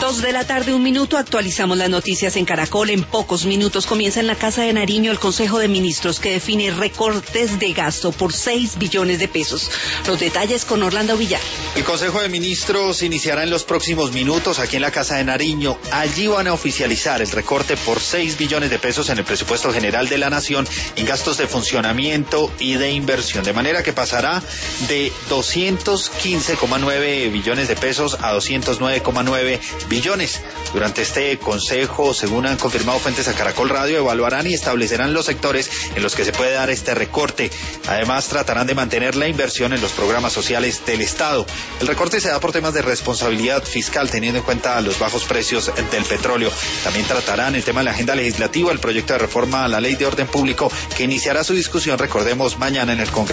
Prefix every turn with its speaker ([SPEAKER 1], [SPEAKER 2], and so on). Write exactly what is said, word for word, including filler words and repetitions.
[SPEAKER 1] Dos de la tarde, un minuto, actualizamos las noticias en Caracol. En pocos minutos comienza en la Casa de Nariño el Consejo de Ministros que define recortes de gasto por seis billones de pesos. Los detalles con Orlando Villar.
[SPEAKER 2] El Consejo de Ministros iniciará en los próximos minutos aquí en la Casa de Nariño. Allí van a oficializar el recorte por seis billones de pesos en el presupuesto general de la Nación en gastos de funcionamiento y de inversión, de manera que pasará de doscientos quince coma nueve billones de pesos a doscientos nueve coma nueve billones. Durante este consejo, según han confirmado fuentes a Caracol Radio, evaluarán y establecerán los sectores en los que se puede dar este recorte. Además, tratarán de mantener la inversión en los programas sociales del Estado. El recorte se da por temas de responsabilidad fiscal, teniendo en cuenta los bajos precios del petróleo. También tratarán el tema de la agenda legislativa, el proyecto de reforma a la Ley de Orden Público, que iniciará su discusión, recordemos, mañana en el Congreso.